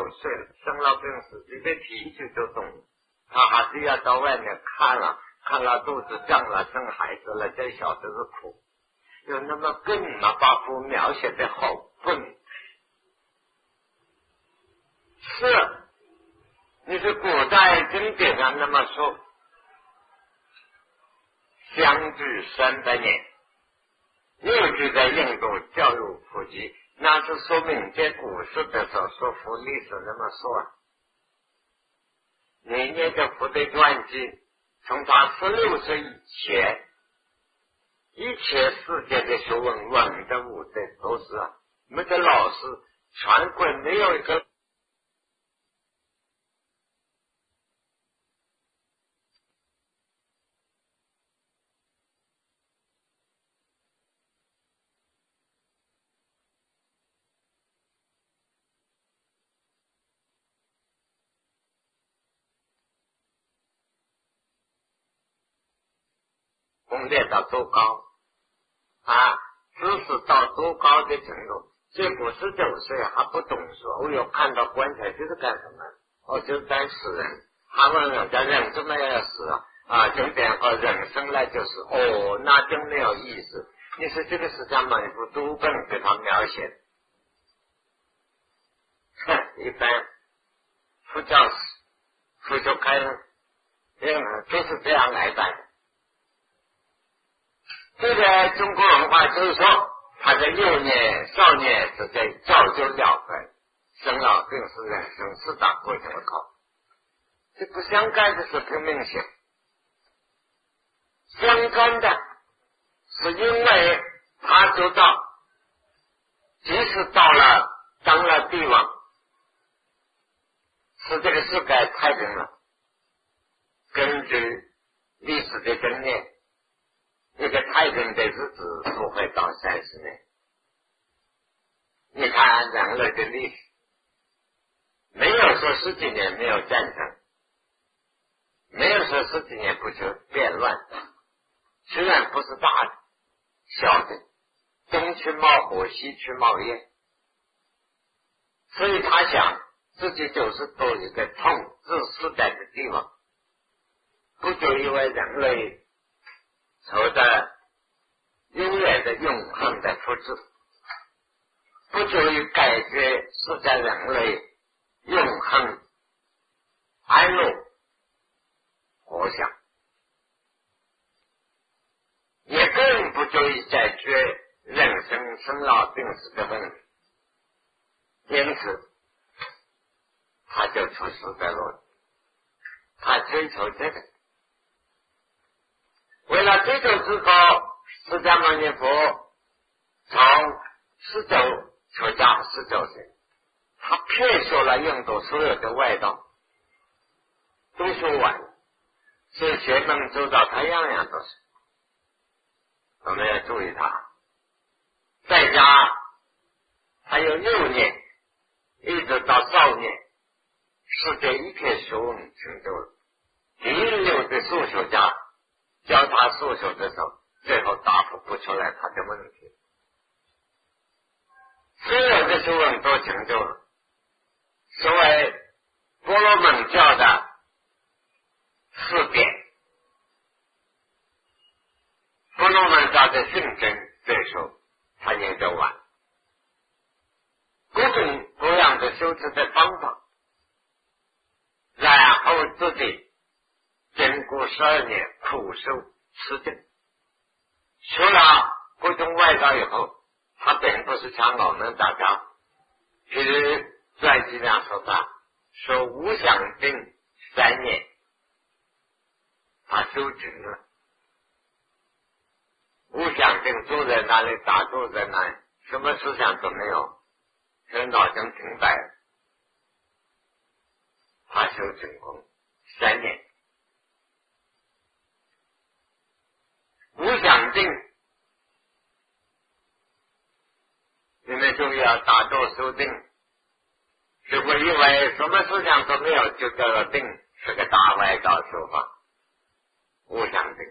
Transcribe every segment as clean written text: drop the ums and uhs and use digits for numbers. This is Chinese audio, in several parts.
岁了，生老病死，你的脾气就动了，他还是要到外面看了肚子胀了，生孩子了，这小子是苦，有那么更嘛，把苦描写的好笨。是，你是古代经典上那么说，相距300年，又就在印度教育普及，那是说明在古时的时候说服历史那么说啊。你念的福的传记，从他16岁以前，一切世界的学问，文的武的都是啊，没得老师，全国没有一个。攻略到多高啊，知识到多高的程度，结果19岁还不懂说，我有看到棺材就是干什么？哦，就是当死人。他问人家人怎么要死啊？就这样人生来就是哦，那就没有意思。你说这个是咱们一部读本给他描写的，一般副教士、副修开人，都是这样来办的。这个中国文化就是说，他在幼年、少年之间早就了分，生老病死人生4大过程的考，这不相干的是很明显。相干的是因为他知道，即使当了帝王，使这个世界太平了，根据历史的经验，一个太平的日子不会到30年。你看人类的历史，没有说10几年没有战争，没有说10几年不就变乱，虽然不是大的小的，东去冒火，西去冒烟，所以他想自己就是做一个统治世界的帝王，不就因为人类求得永远的永恒的福祉，不足以解决世界人类永恒安乐活想，也更不足以解决人生生老病死的问题。因此他就出世的路，他追求这个。为了追求之后，释迦牟尼佛从19出家，19岁，他遍学了印度所有的外道，都学完了，所以学门周到，他样样都是。我们要注意他，在家还有幼年，一直到少年，世界一切学问成就了。第6的数学家教他数学的时候，最后答复不出来他的问题，所有的学问都成就了。所谓婆罗门教的4典，婆罗门教的圣真这时候他研究完，各种各样的修持的方法，然后自己经过12年苦修持证，学了各种外道以后，他并不是像我们大家，譬如传记上说的，说无想定3年，他修成了。无想定坐在那里，打坐在那里，什么思想都没有，所以脑筋停摆了。他修成功3年。无想定，你们注意要打坐修定，如果因为什么思想都没有就叫做定，是个大外道说法。无想定，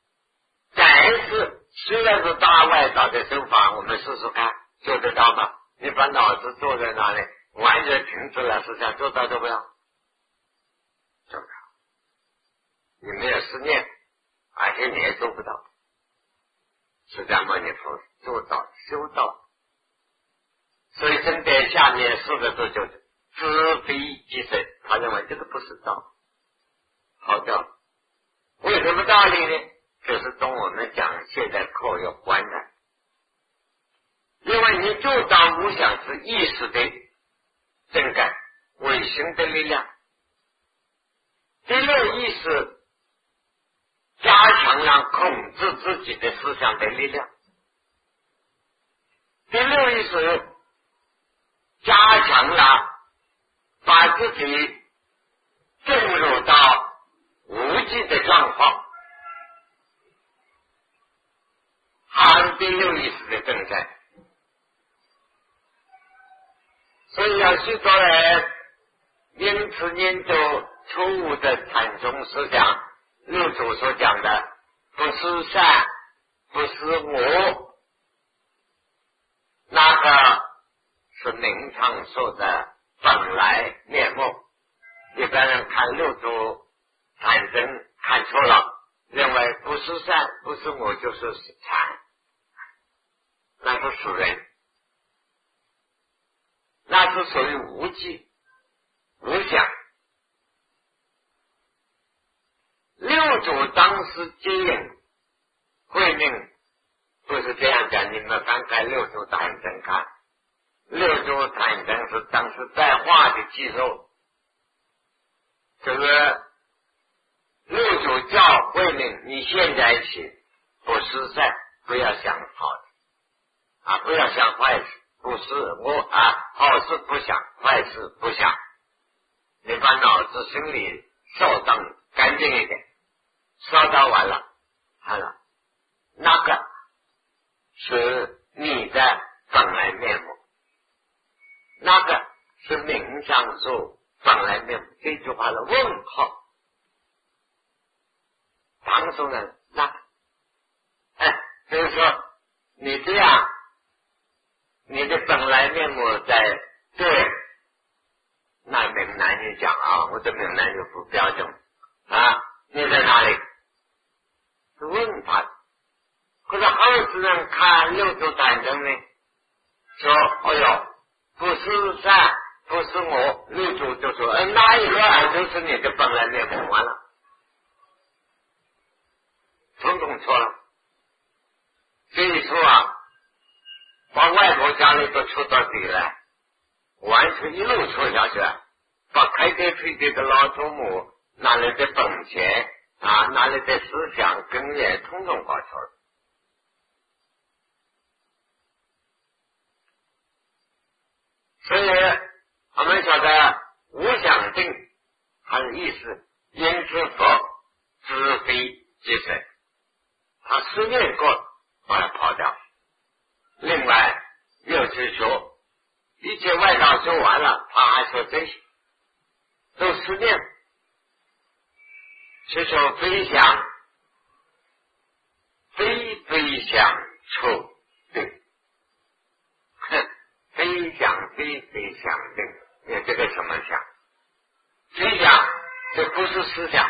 但是虽然是大外道的手法，我们试试看做得到吗？ 你把脑子坐在那里，完全停止了思想，做到不了？做不了。你没有思念，而且你也做不到。释迦牟尼佛做到修道，所以正在下面说的都就是知非即是，他认为这个不是道，好道。为什么道理呢？就是跟我们讲现在课有关的。因为你做到无想是意识的正感，唯心的力量。第六意识加强了控制自己的思想的力量。第六意识加强了把自己进入到无记的状况，含第六意识的正在。所以有许多人因此念着错误的禅宗思想，六祖所讲的不是善，不是我，那个是明常说的本来面目。一般人看六祖禅宗看错了，认为不是善，不是我就是禅，那是属人，那是属于无记无想。六祖当时接引慧命不是这样讲，你们翻开六祖坛经看，六祖坛经是当时在画的记录，就是六祖教慧命，你现在起不失善，不要想好的不要想坏事，不是我好事不想，坏事不想，你把脑子心里扫荡干净一点，扫荡完了好了，那个是你的本来面目，那个是明上说本来面目，这句话的问号。当时呢，那就是说你这样，你的本来面目在对，那闽南语讲我的闽南语不标准你在哪里？是问他。可是后世人看六祖坛经呢，说哎呦，不是善，不是我，六祖就说那一个就是你的本来面目，完了，统统错了。这一错把外婆家里都错到底了，完全一路错下去了，把开天辟地的老祖母哪里的本钱哪里的思想根源统统搞错了。所以我们晓得无想定它的意思，因此佛知非即是，他思念过把它抛掉。另外又去说一切外道说完了，他还说这些都思念，去说非想，非想处定，非想非想定，你这个什么想？非想这不是思想，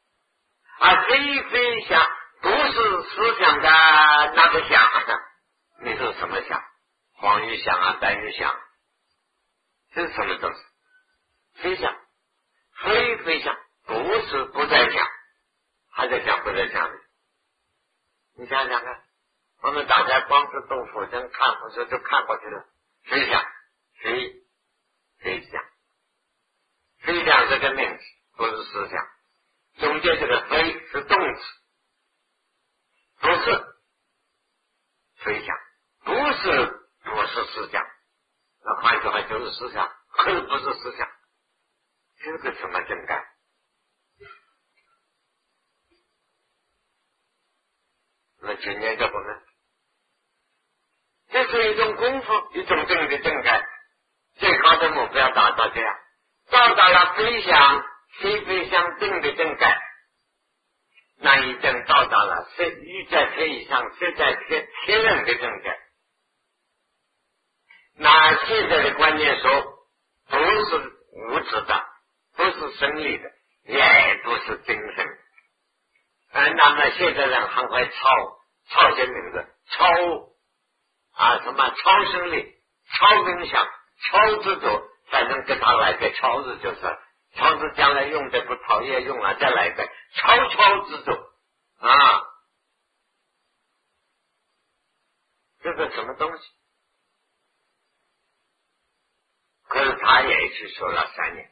非想不是思想的那个想，你是什么想？黄鱼想白鱼想，这是什么东西？非想，非想，不是不在想，还在想不在想。你想想看，我们大家光是动佛真看佛说就看过去了，非想，非想，非想这个名词不是思想，中间这个非是动词，不是非想，不是思想，那换句话就是思想，可是不是思想，这个什么正感？那今年这部分，这是一种功夫，一种正的正感，最高的目标达到这样，到达了非想非想定的正感，那已经到达了欲在天以上，色在天人的正感。 那现在的观念说，不是物质的，不是生理的，也不是精神。那么现在人还会抄些名字，什么超生理、超冥想、超执着，反正跟他来个超字就是，超字将来用的不超也用了，再来个超执着啊，这个什么东西？可是他也去修了3年，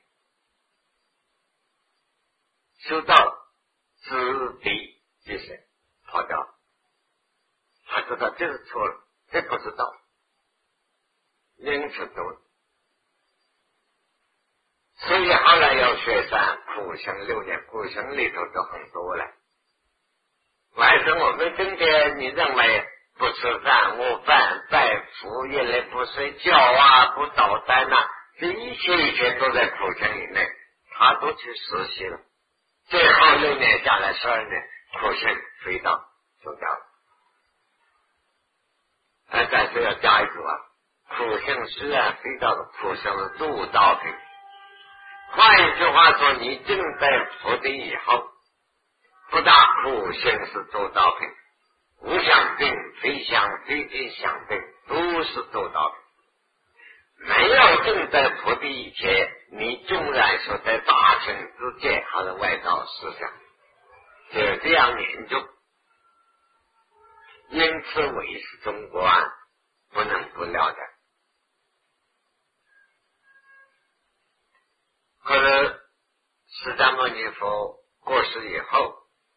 修到自闭就是跑掉，他知道这是错了，这不是道，因此走。所以后来要学善苦行6年，苦行里头就很多了。外生我们今天你认为不吃饭、午饭、拜佛、夜里不睡觉啊、不捣蛋啊，这一切都在苦行以内，他都去实习了。最后6年下来12年，苦行飞到走掉了。但是要加一句啊，苦行虽然飞到了，苦行是助道品。换一句话说，你正在佛地以后，不但苦行是助道品，无想定、非想、非非想定都是助道品。没有正在菩提以前，你纵然说在大乘之界还是外道思想，就这样研究。因此唯是中国不能不了解。可是释迦牟尼佛过世以后，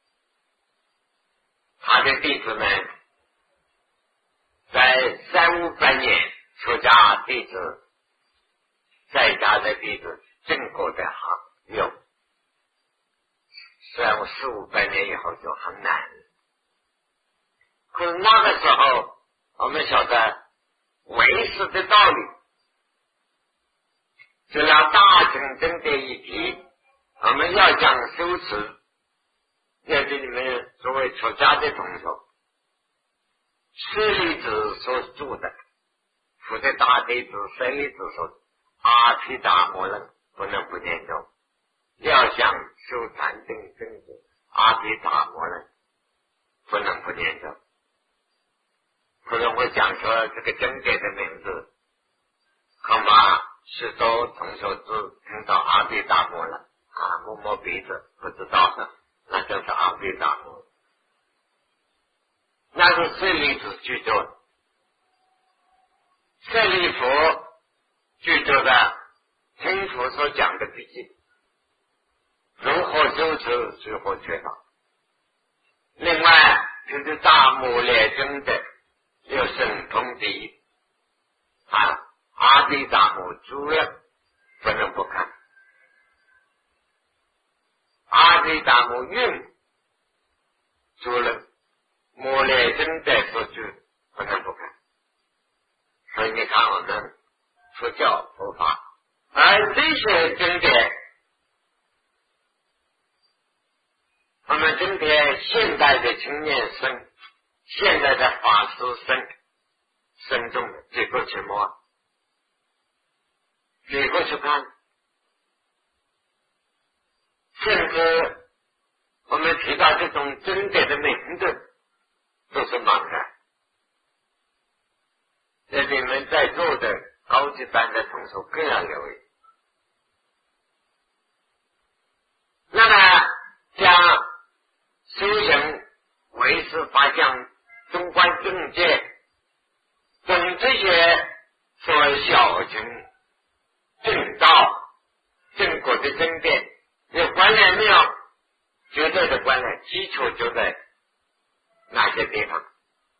他的弟子们在300-500年出家弟子，在家的弟子正果的有，虽然400-500年以后就很难。可是那个时候我们晓得唯识的道理，就让大乘真的一提，我们要讲修持，要给你们作为出家的同学，舍利子所著的佛的大弟子舍利子所阿毗达摩论不能不念咒，要想修禅定正觉阿毗达摩论不能不念咒。可能会讲说这个经典的名字，恐怕许多同学只听到阿毗达摩了摸摸鼻子不知道的，那就是阿毗达摩，那是舍利子具足的，舍利佛具足的听佛所讲的笔记，如何修持，如何觉道。另外就是大摩列真的有神通第一阿毗达摩主了不能不看，阿毗达摩运主了摩列真的所具不能不看。所以你看我们佛教佛法，而这些经典我们今天现代的青年生，现在的法师生中的几个去摸，几个去看，甚至我们提到这种经典的名字都是茫然。那你们在座的高级班的同学更要留意。那么将修行唯识法相中观正见等这些所谓小乘正道正果的经典有关联没有？绝对的关联，基础就在哪些地方？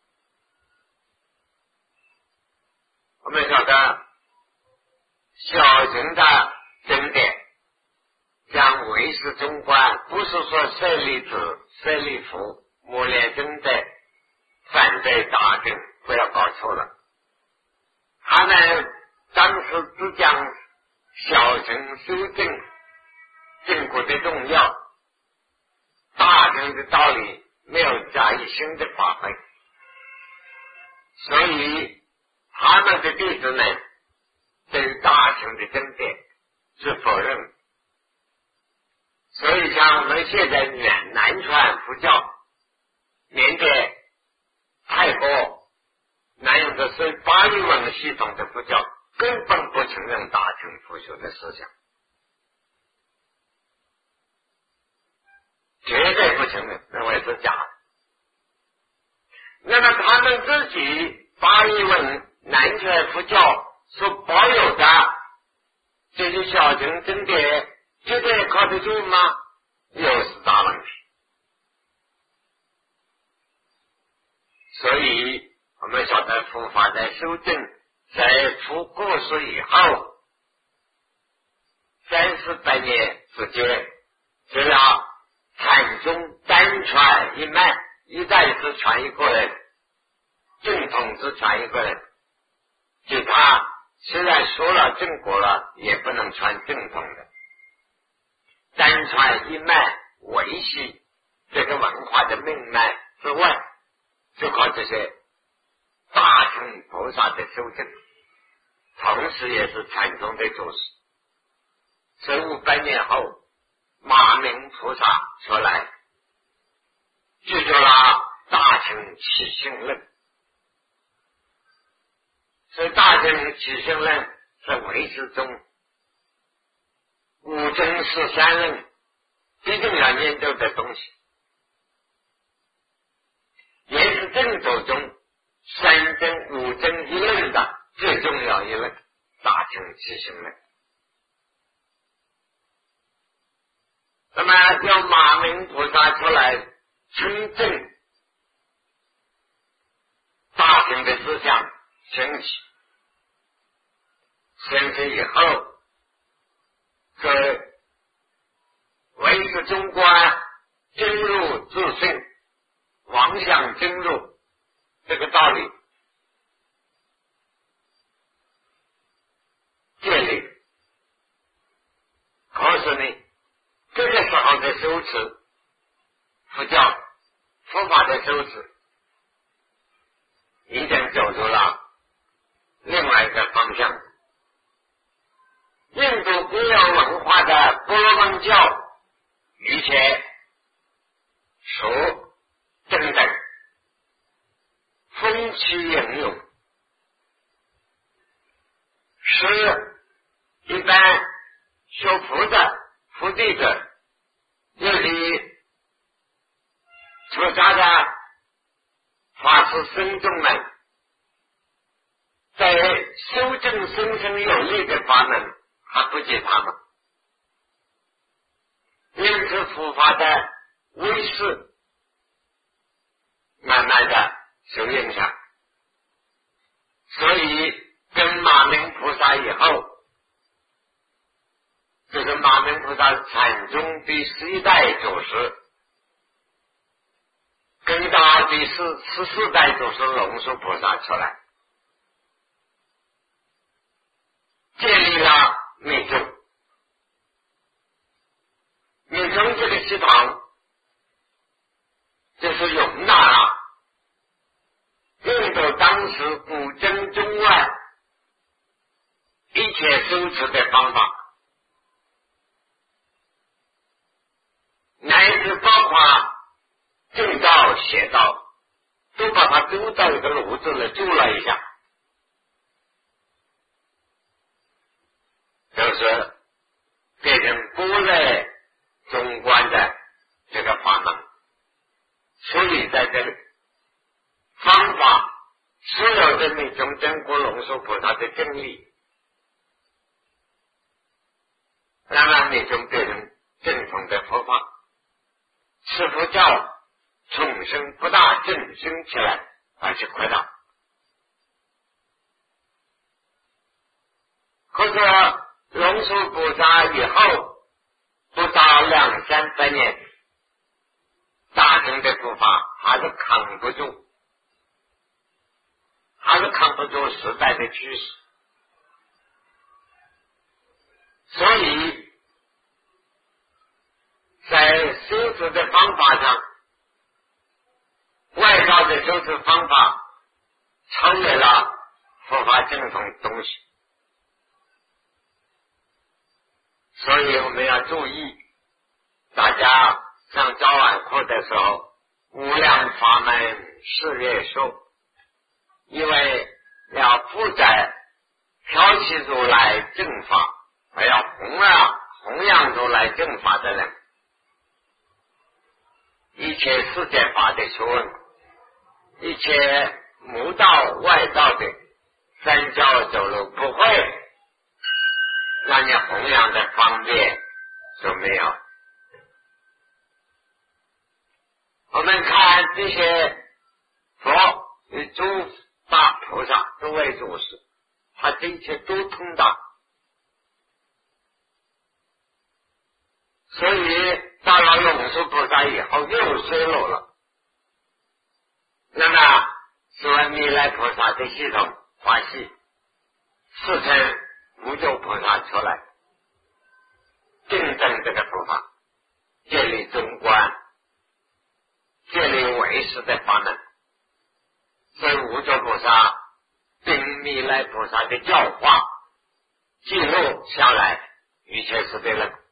我们晓得小乘的经典将唯识中观，不是说舍利子、舍利弗、摩列真的反对大乘，不要搞错了。他们当时只讲小乘修正正果的重要，大乘的道理没有加以新的发挥，所以他们的弟子们对于大乘的争辩是否认。所以像我们现在南传佛教，缅甸、泰国南用的是巴利文系统的佛教，根本不承认大乘佛学的思想，绝对不承认，认为是假的。那么他们自己巴利文南传佛教所保有的这些小乘经典，绝对靠得住吗？又是大问题。所以我们晓得佛法在修正，在出过世以后300-400年之间，只要禅宗单传一脉，一代只传一个人，正统只传一个人，其他虽然说了正果了，也不能传正统的，单传一脉维系这个文化的命脉之外，就靠这些大乘菩萨的修正，同时也是禅宗的主持。所以500年后，马明菩萨出来，制作了大乘起信论。所以大乘起信论是唯识宗五真13论一定要研究的东西，也是正斗中3真5真一论的最重要一论，大乘起信论。那么要马明菩萨出来称正大乘的思想升起，升起以后，这唯识中观真入自性，妄想真入，这个道理建立。可是呢，这个时候的修持佛教佛法的修持已经走出了另外一个方向。印度古老文化的波罗门教于前说等等风起引用，是一般修佛的佛弟子，尤其出家的法师僧众们，在修正生生有力的法门还不及他们，因此佛法的威势慢慢的受影响。所以跟马明菩萨以后，就是马明菩萨禅宗第11代祖师，跟到第14代祖师龙树菩萨出来，建立了密宗。密宗这个系统就是容纳了印度当时古今中外一切修持的方法，乃至包括正道邪道，都把它丢到一个炉子里煮了一下，就是变成波类中观的这个法门，处理在这里。方法所有的密宗真果龙树菩萨的真理，让密宗变成正统的佛法，使佛教重生不大振兴起来，而且扩大。可是龙树菩萨以后不到200-300年，大乘的佛法还是扛不住，还是扛不住时代的趋势。所以在修持的方法上，外道的修持方法超越了佛法精通东西。所以我们要注意，大家上早晚课的时候，无量法门是月说，因为要负责挑起如来正法，还要弘扬如来正法的人，一切世间法的学问，一切无道外道的三教九流不会让你弘扬的方便就没有。我们看这些佛与诸大菩萨诸位祖师，他这一切都通达，所以到了龙树菩萨以后又衰落了。那么说弥勒菩萨的系统法系四称无救菩萨出来，订正这个佛法，建立中观，建立唯识的法门。所以无救菩萨并弥勒菩萨的教化记录下来，一切是对了。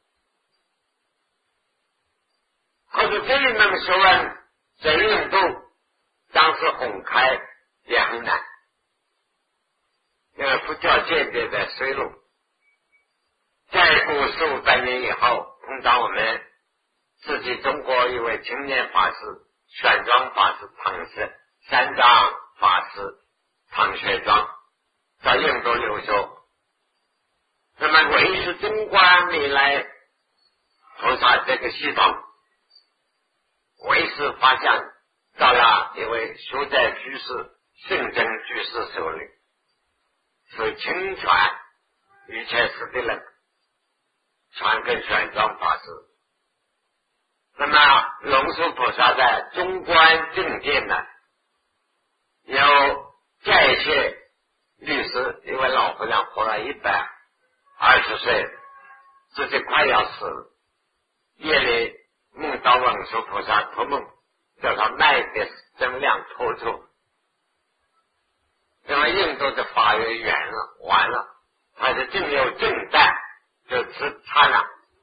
可是这一门学问在印度当时红开也很难，因为佛教渐渐在衰落。再过1500年以后，碰到我们自己中国一位青年法师玄奘法师唐氏，三藏法师唐玄奘在印度留学。那么唯识中观弥勒菩萨这个系统，唯识发现到了一位书斋居士圣真居士手里，是亲传一切是的人，传给玄奘法师。那么龙树菩萨在中观正见呢，有在谢律师，一位老和尚活了120岁，自己快要死了，夜里梦到龙树菩萨托梦，叫他脉的增量透出，因为印度的法约远了完了，他是正有正在就只差了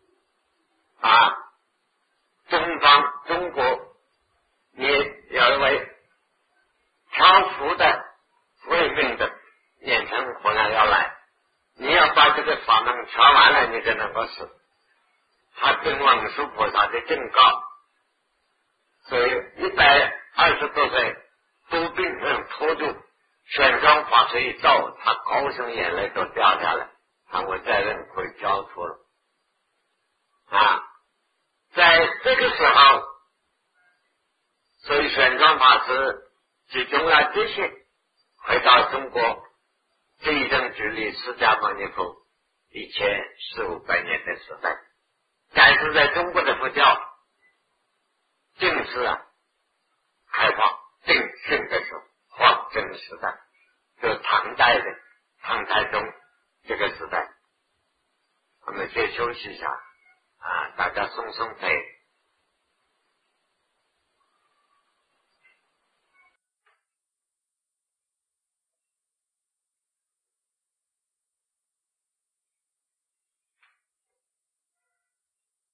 中国你有一位调伏的慧命的念成和尚要来，你要把这个法门传完了，你才能够死。他跟龙树菩萨的正告，所以120多岁都病人拖住，玄奘法师一照，他高声眼泪都掉下来，我责任会交出了在这个时候，所以玄奘法师集中了这些，回到中国，这一生距离释迦牟尼佛1400-1500年的时代。但是在中国的佛教正式开放正盛的时候，黄真时代，就是唐代的唐太宗这个时代。我们先休息一下大家松松腿。